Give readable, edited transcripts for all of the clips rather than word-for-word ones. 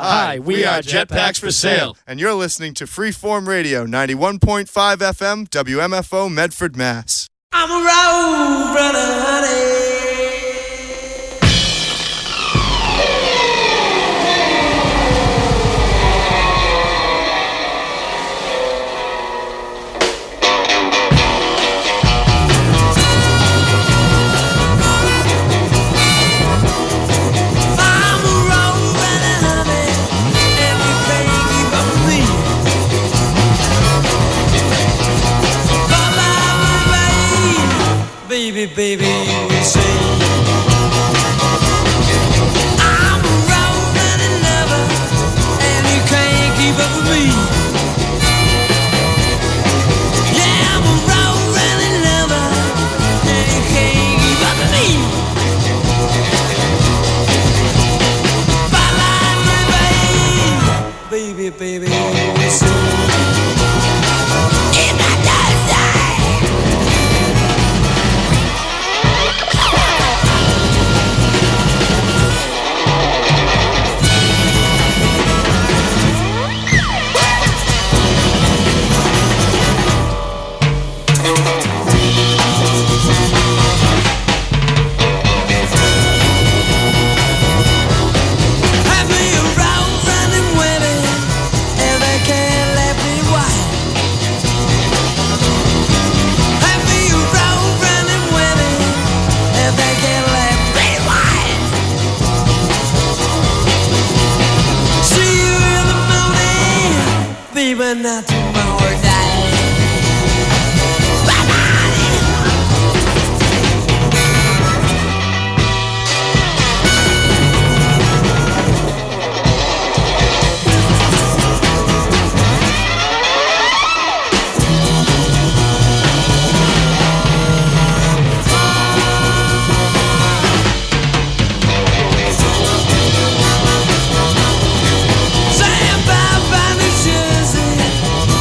Hi, we are Jetpacks for Sale. And you're listening to Freeform Radio, 91.5 FM, WMFO, Medford, Mass. I'm a road runner, honey. Baby, you say I'm a road running lover, and you can't keep up with me. Yeah, I'm a road running lover, and you can't keep up with me. Bye-bye, baby, you say it's my birthday. Not tomorrow night. Saying bye-bye, New Jersey.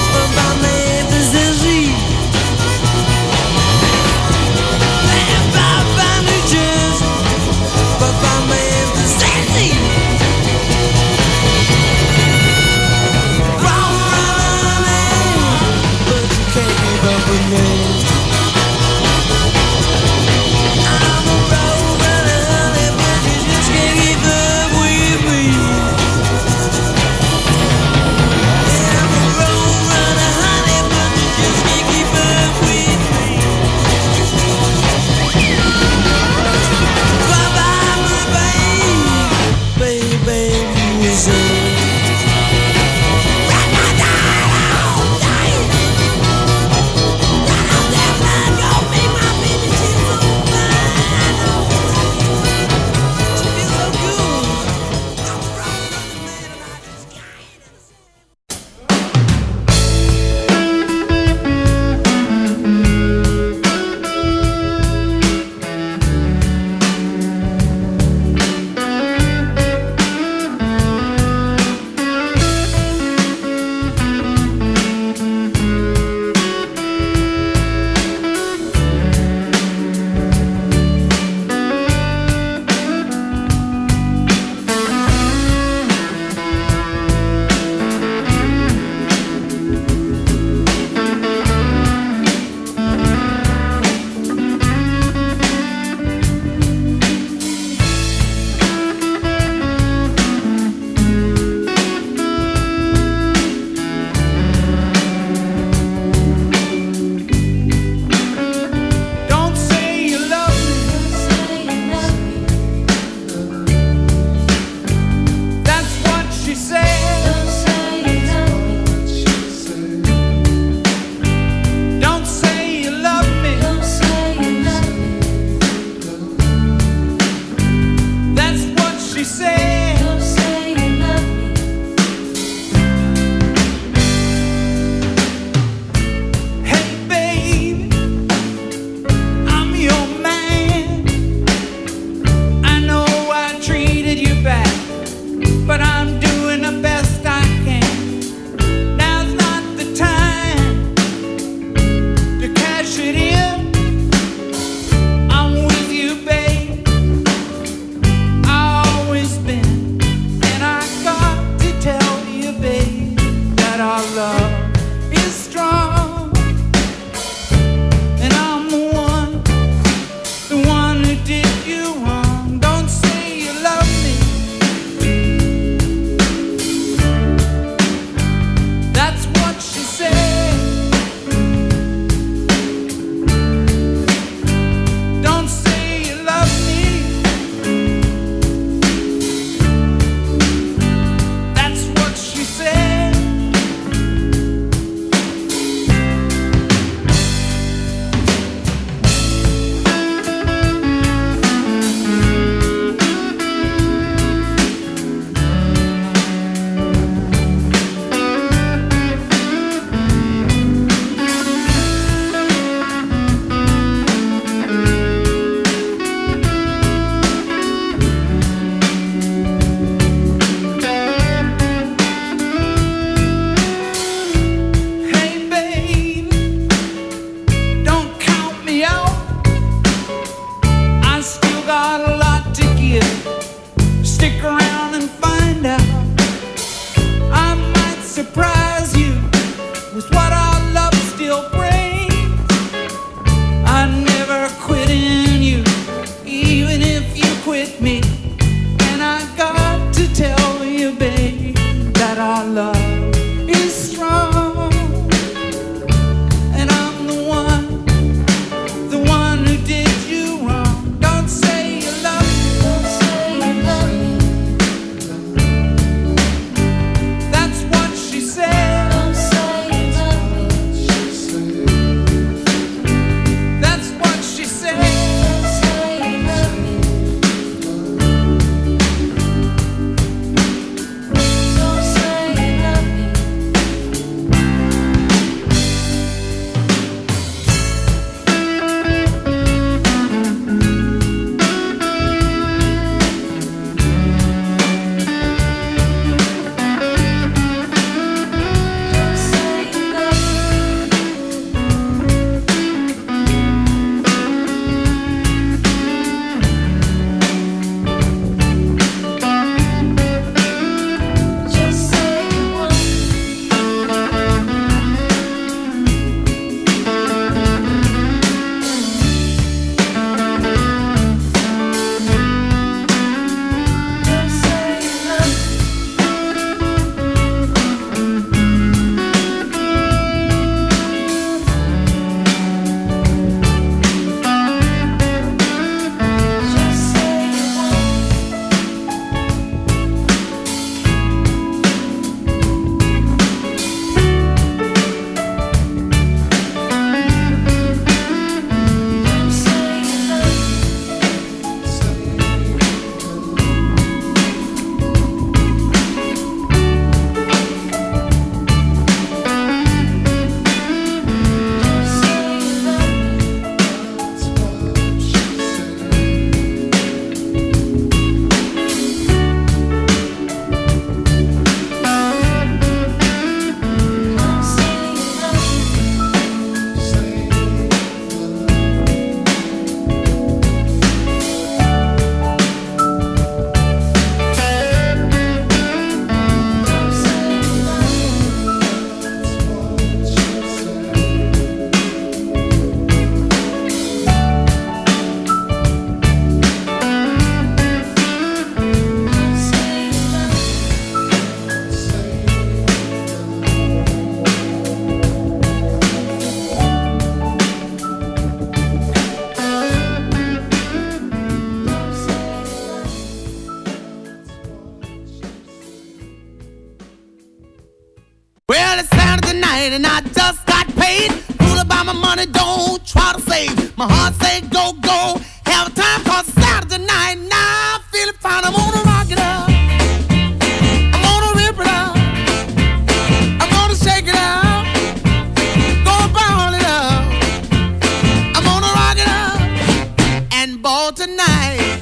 My heart say go, go. Have a time 'cause it's Saturday night. Now I'm feeling fine. I'm gonna rock it up. I'm gonna rip it up. I'm gonna shake it up. Gonna ball it up. I'm gonna rock it up and ball tonight.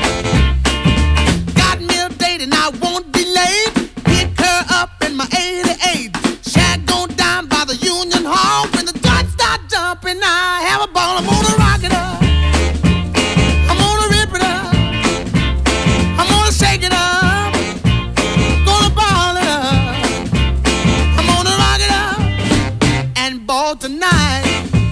Got me a date and I won't be late. Pick her up in my 88. Shack gon' down by the Union Hall. When the dots start jumping, I have a ball. I'm gonna rock it up. I'm gonna rip it up. I'm gonna shake it up. Gonna ball it up. I'm gonna rock it up and ball tonight.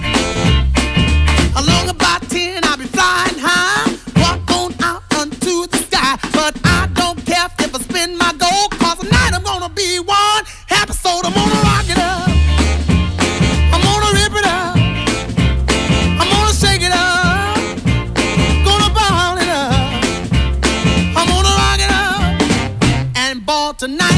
Along about 10, I'll be flying high. Walk on out onto the sky. But I don't care if I spin my gold. 'Cause tonight I'm gonna be one happy soul. I'm gonna rock it up. I'm gonna rip it up. I'm gonna shake it up. Gonna ball it up. I'm gonna rock it up and ball tonight.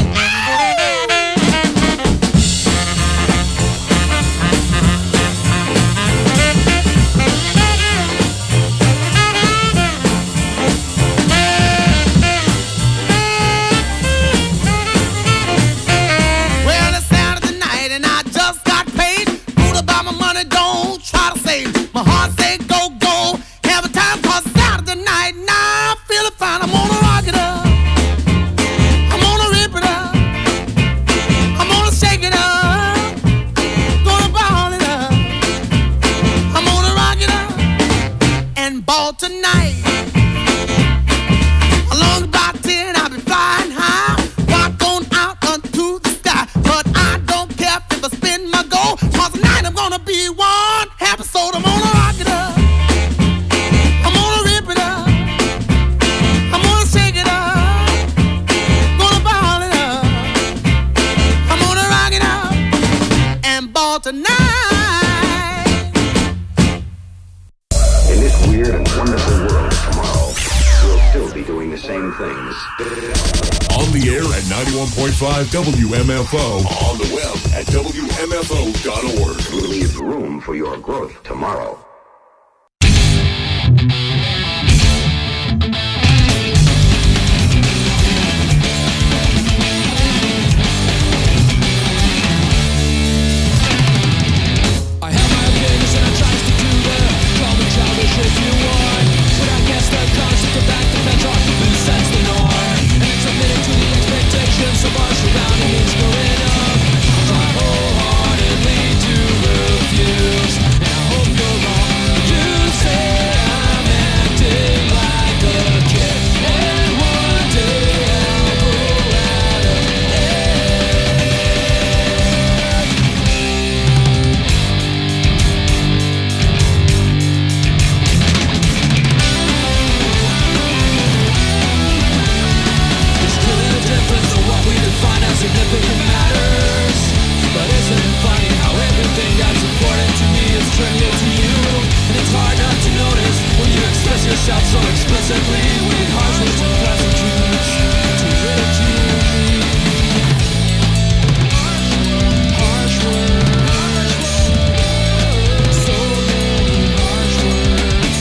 Well, it's Saturday night and I just got paid. Food about my money, don't try to save. My heart say go, go. Have a time 'cause it's Saturday night. Now I'm feeling fine. I'm gonna rock it up. I'm gonna rip it up. I'm gonna shake it up. Gonna ball it up. I'm gonna rock it up and ball tonight. Along about 10, I'll be flying high. Walk on out onto the sky. But I don't care if I spin my gold. 'Cause tonight I'm gonna be one happy soul. I'm gonna rock it up. I'm gonna rip it up. I'm gonna shake it up. Gonna ball it up. I'm gonna rock it up and ball tonight. In this weird and wonderful world tomorrow, we'll still be doing the same things. On the air at 91.5 WMFO. On the web at WMFO.org. Leave room for your growth tomorrow. I have my opinions and I try to do them. Call me childish if you want, but I guess the concept of back to bedrock sets the norm. And it's submitting to the expectations of our surroundings going up. Try wholeheartedly to refuse, and I hope you're wrong. You say I'm acting like a kid, and one day I'll grow out of It's clearly the difference of what we define as significant matters. But isn't it funny how everything that's important to me is trivial to you? And it's hard not to notice when you express yourself so explicitly with harsh words and pleasantries to ridicule me. Harsh words, so many harsh words.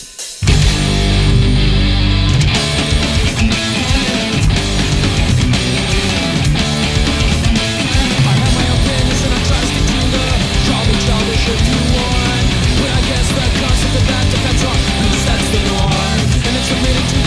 I have my opinions and I try to stick to them. Call me childish if you want, but I guess the concept of that depends on who sets the norm. And it's submitting to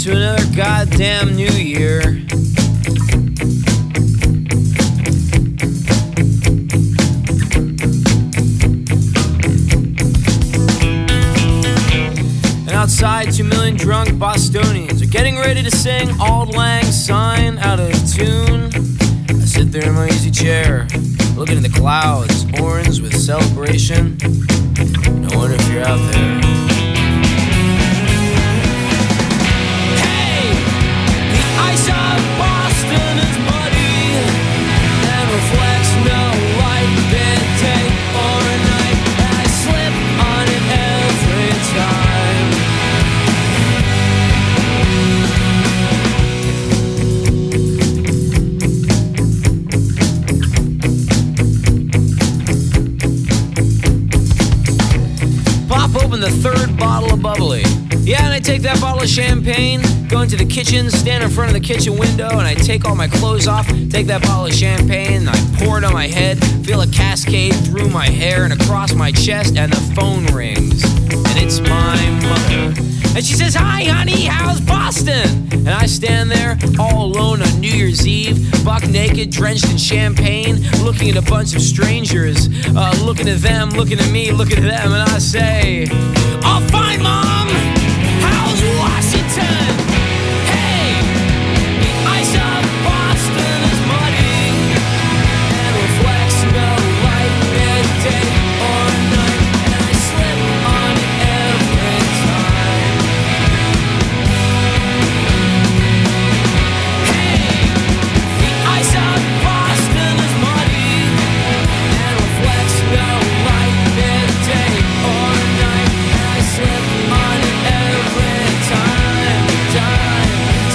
to another goddamn new year. And outside, 2 million drunk Bostonians are getting ready to sing Auld Lang Syne out of tune. I sit there in my easy chair, looking at the clouds, orange with celebration. I wonder if you're out there. Hey, the ice of Boston is muddy and reflects no light, day or night. And I slip on it every time. Pop open the third bottle of bubbly. Yeah, and I take that bottle of champagne, go into the kitchen, stand in front of the kitchen window, and I take all my clothes off, take that bottle of champagne, and I pour it on my head, feel a cascade through my hair and across my chest, and the phone rings. And it's my mother. And she says, "Hi, honey, how's Boston?" And I stand there all alone on New Year's Eve, buck naked, drenched in champagne, looking at a bunch of strangers, looking at them, looking at me, looking at them, and I say, "Oh, fine, Mom. How's Washington? Hey, the ice of Boston is muddy and reflects no light, midday or night, and I slip on it every time. Hey, the ice of Boston is muddy and reflects no light, midday or night, and I slip on it every time, yeah.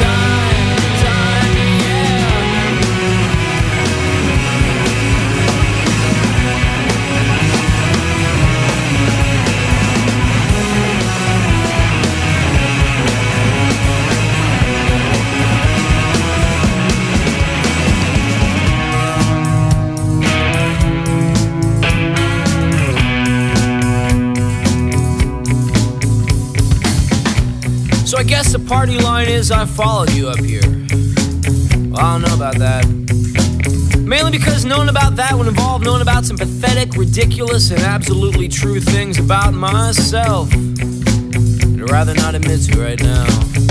So I guess the party line is I followed you up here. Well, I don't know about that. Mainly because knowing about that would involve knowing about some pathetic, ridiculous, and absolutely true things about myself that I'd rather not admit to right now.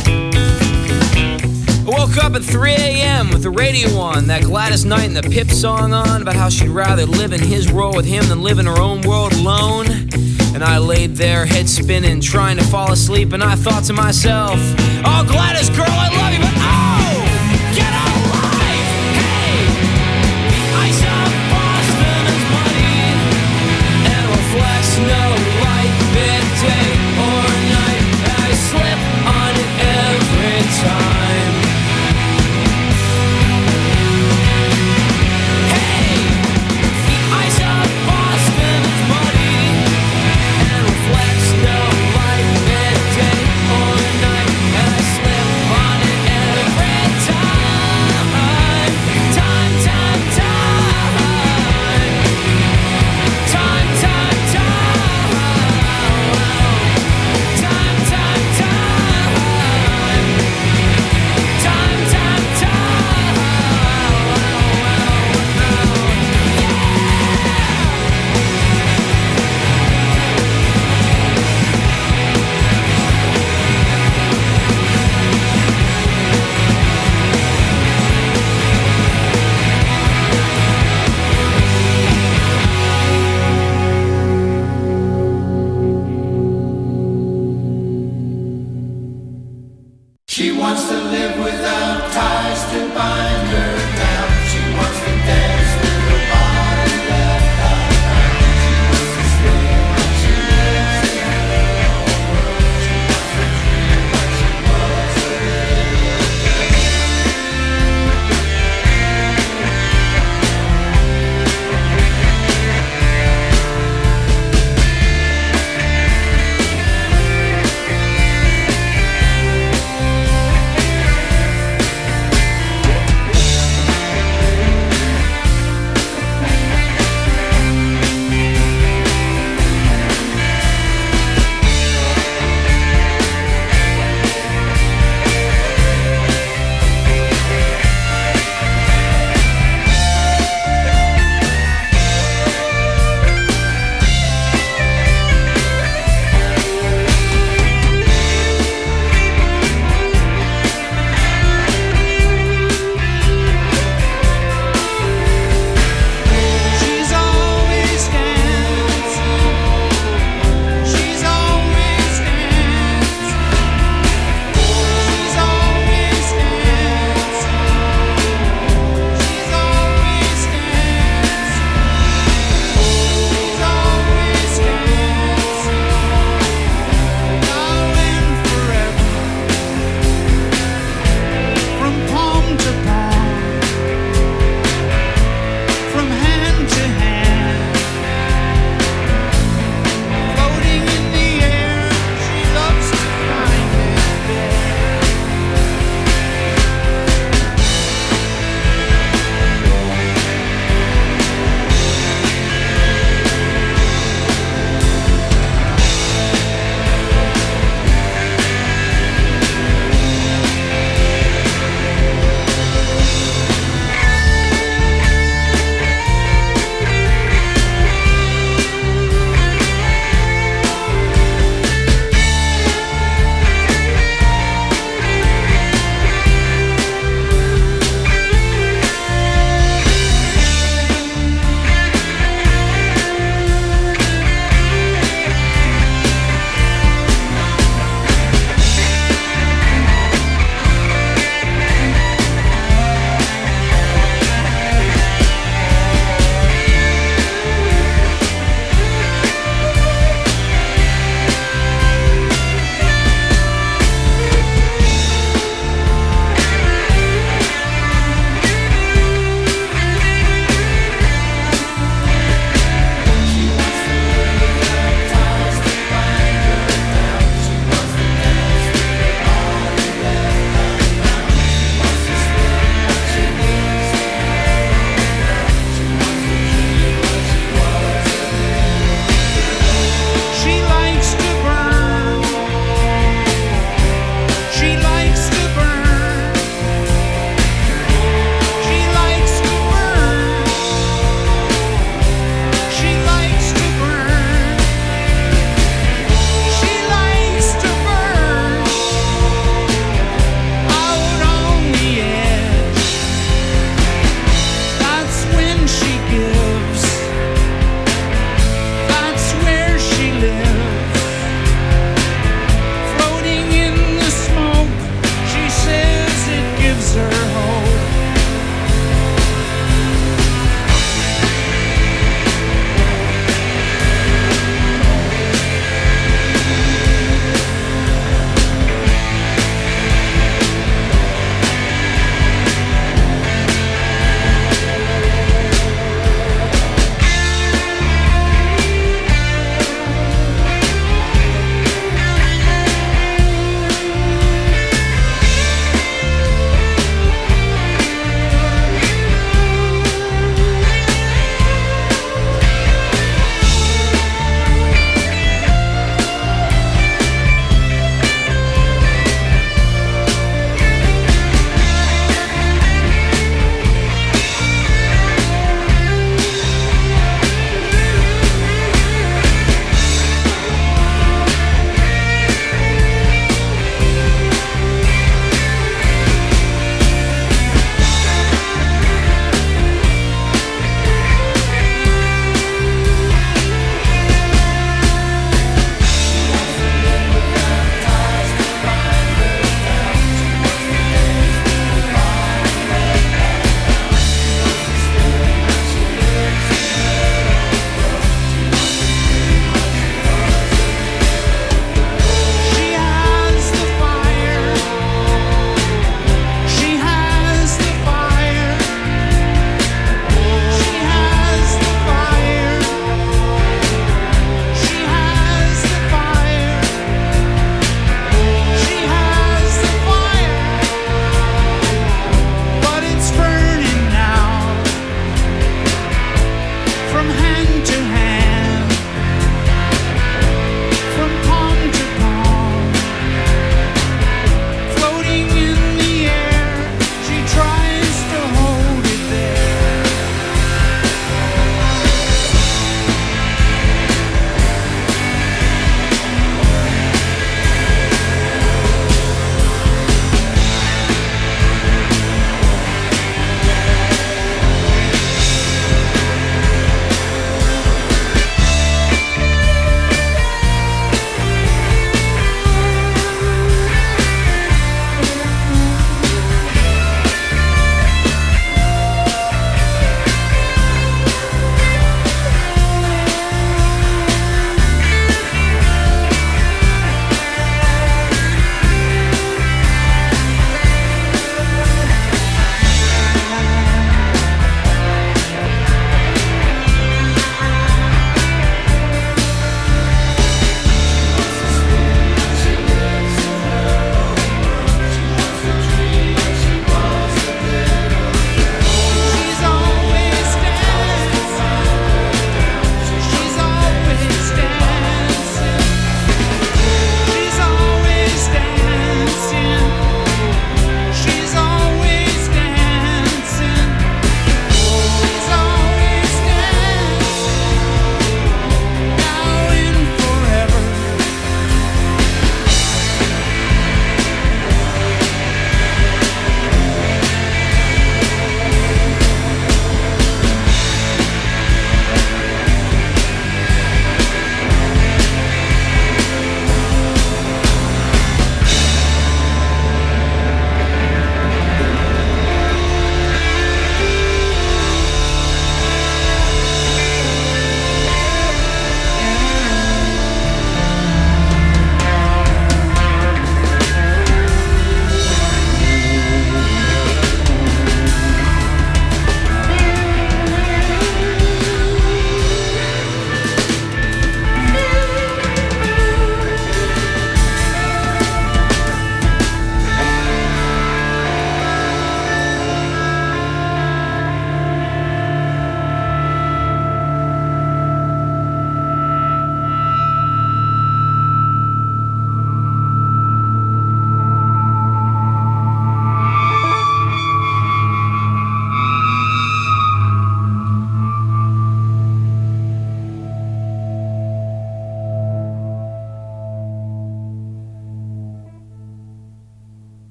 I woke up at 3 a.m. with the radio on, that Gladys Knight and the Pip song on, about how she'd rather live in his world with him than live in her own world alone. And I laid there, head spinning, trying to fall asleep, and I thought to myself, "Oh, Gladys, girl, I love you, but oh, get a life! Hey, the ice of Boston is muddy and reflects no light, midday or night, and I slip on it every time. Hey, the ice of Boston is muddy and reflects no light, midday or night, and I slip on it every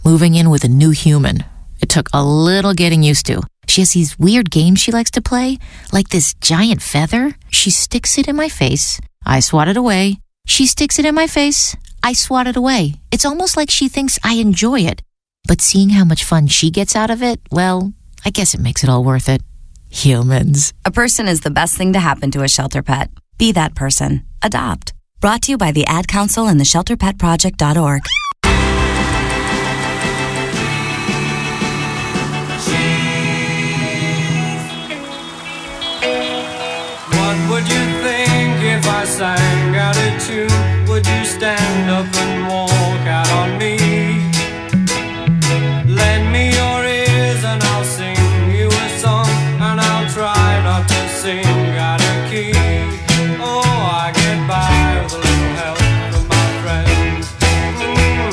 moving in with a new human. It took a little getting used to. She has these weird games she likes to play, like this giant feather. She sticks it in my face. I swat it away. She sticks it in my face. I swat it away. It's almost like she thinks I enjoy it. But seeing how much fun she gets out of it, well, I guess it makes it all worth it. Humans. A person is the best thing to happen to a shelter pet. Be that person. Adopt. Brought to you by the Ad Council and the ShelterPetProject.org. What would you think if I sang out a tune? Would you stand up and walk out on me? Lend me your ears and I'll sing you a song, and I'll try not to sing out of key. Oh, I get by with a little help from my friends.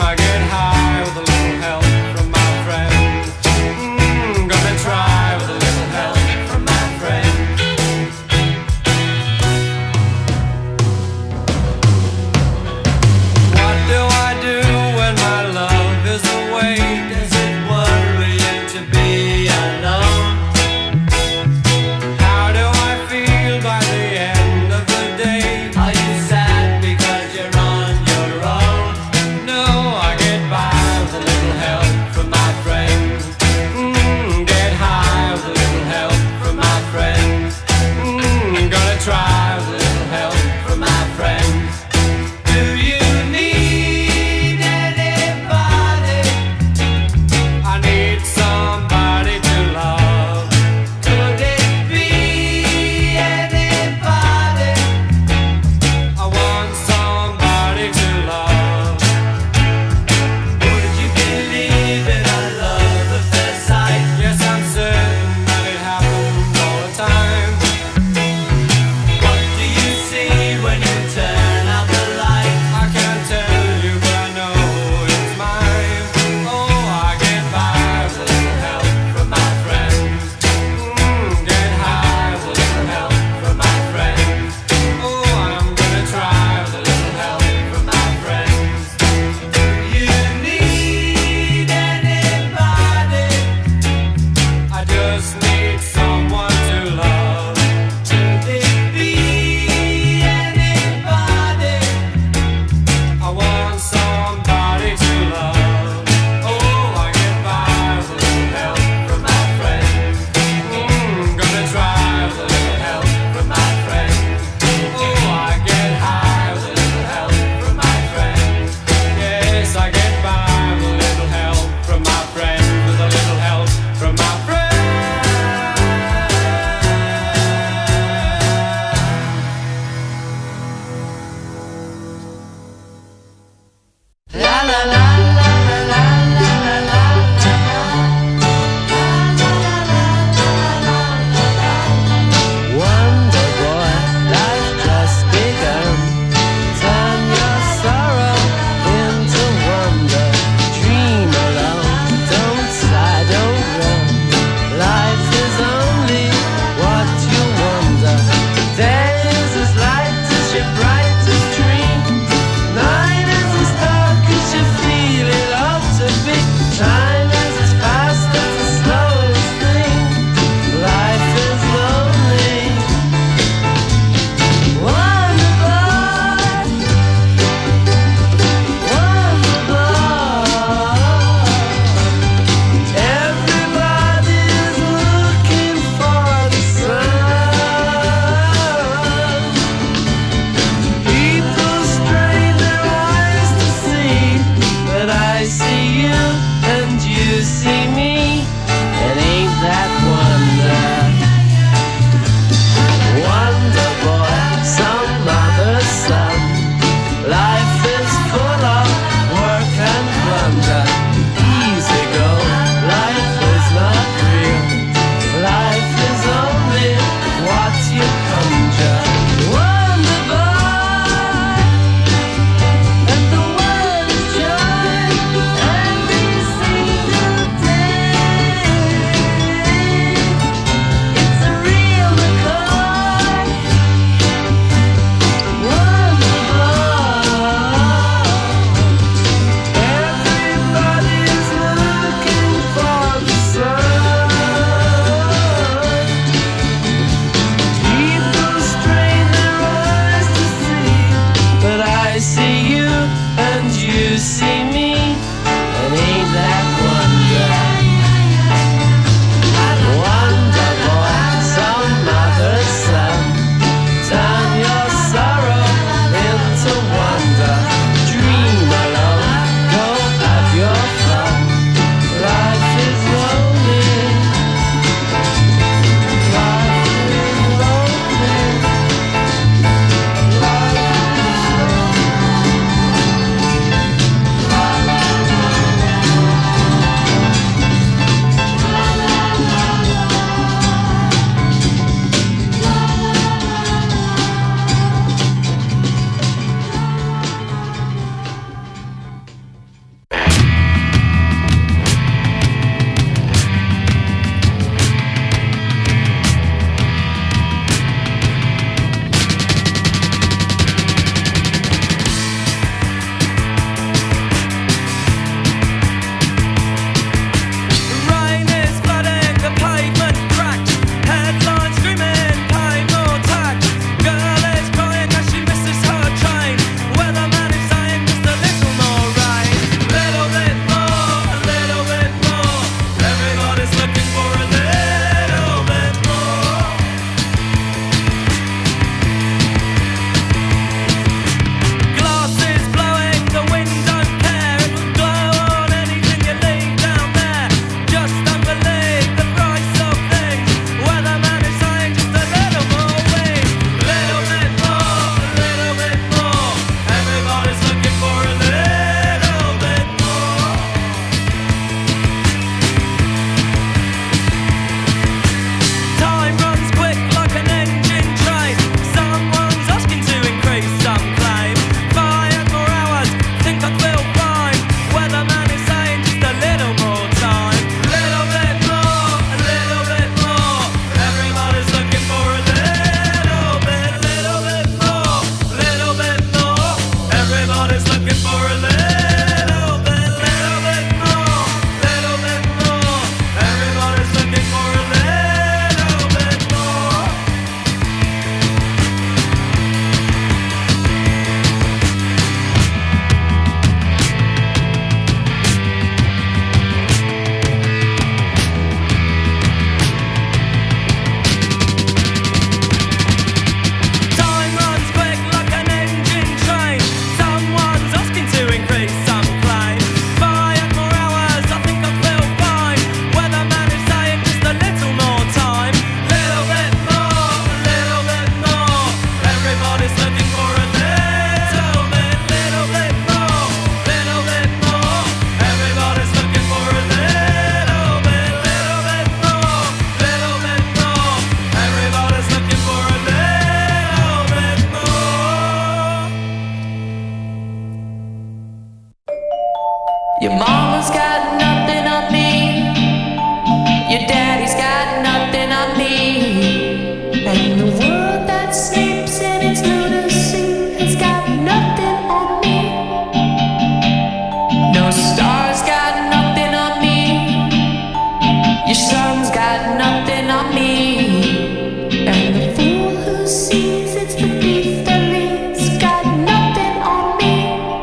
Your son's got nothing on me. And the fool who sees it's the thief that leads got nothing on me.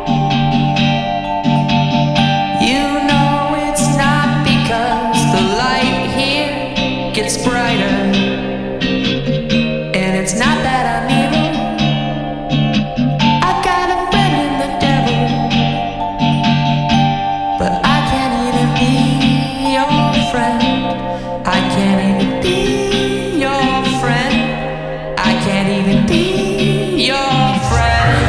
You know it's not because the light here gets brighter. And it's not that I'm evil. I've got a friend in the devil. But I can't even be your friend. I can't even be your friend. I can't even be your friend.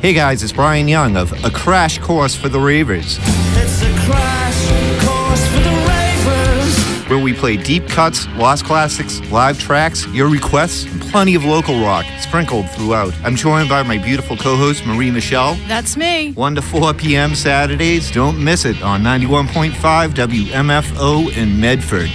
Hey guys, it's Brian Young of A Crash Course for the Ravers. It's a crash course for the ravers. Where we play deep cuts, lost classics, live tracks, your requests, and plenty of local rock sprinkled throughout. I'm joined by my beautiful co-host, Marie Michelle. That's me. 1 to 4 p.m. Saturdays. Don't miss it on 91.5 WMFO in Medford.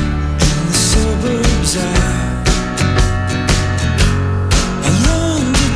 I long to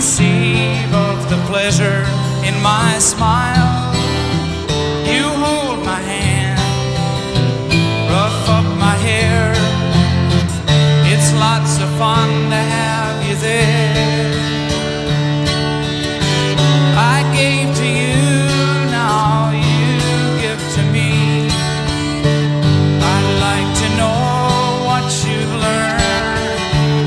conceive of the pleasure in my smile. You hold my hand, rough up my hair. It's lots of fun to have you there. I gave to you, now you give to me. I'd like to know what you've learned.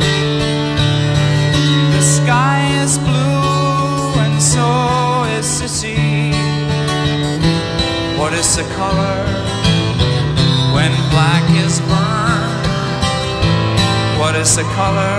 The sky is blue and so is the sea. What is the color when black is burned? What is the color?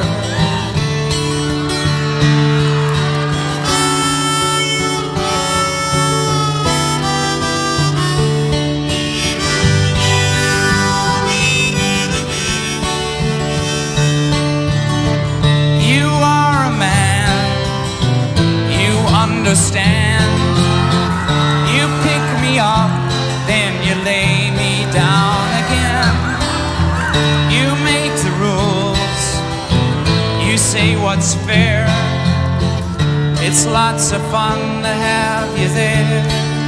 You are a man, you understand. You pick me up, then you lay me down again. You make the rules, you say what's fair. It's lots of fun to have you there.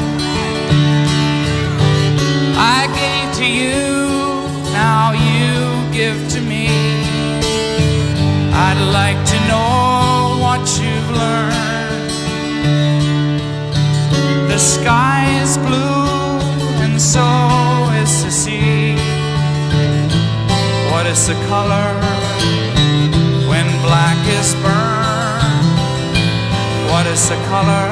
I gave to you, now you give to me. I'd like to know what you've learned. The sky is blue and so is the sea. What is the color when black is burned? What is the color?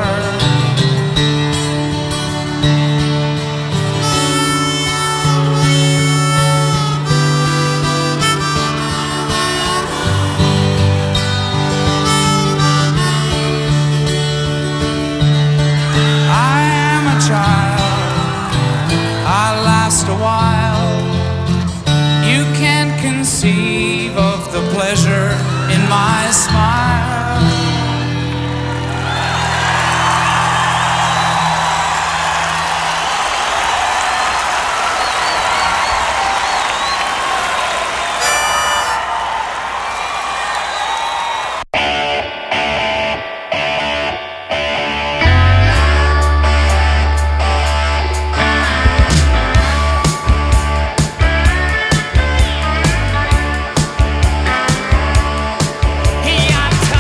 I am a child, I'll last a while. You can't conceive of the pleasure in my smile. Hey, I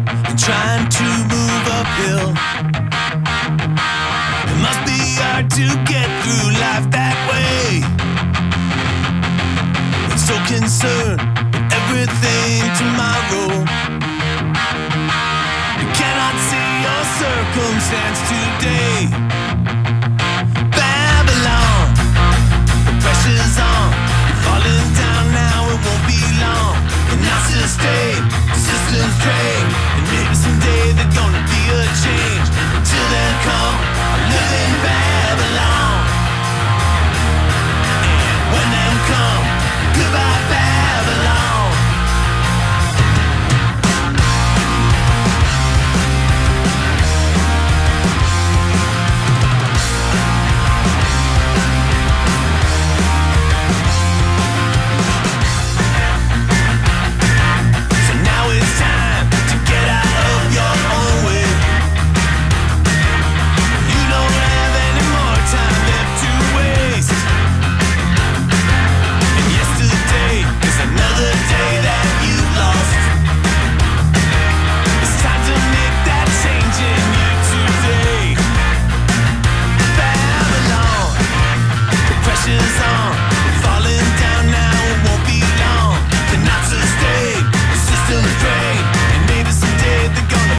and trying to move uphill. It must be hard to get through life that way. And so concerned with everything tomorrow. You cannot see your circumstance today.